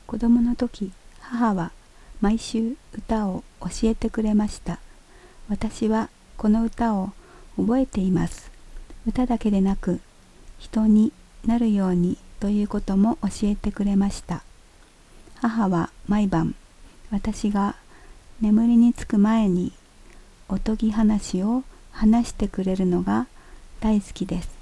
子供の時、母は毎週歌を教えてくれました。私はこの歌を覚えています。歌だけでなく、人になるようにということも教えてくれました。母は毎晩、私が眠りにつく前におとぎ話を話してくれるのが大好きです。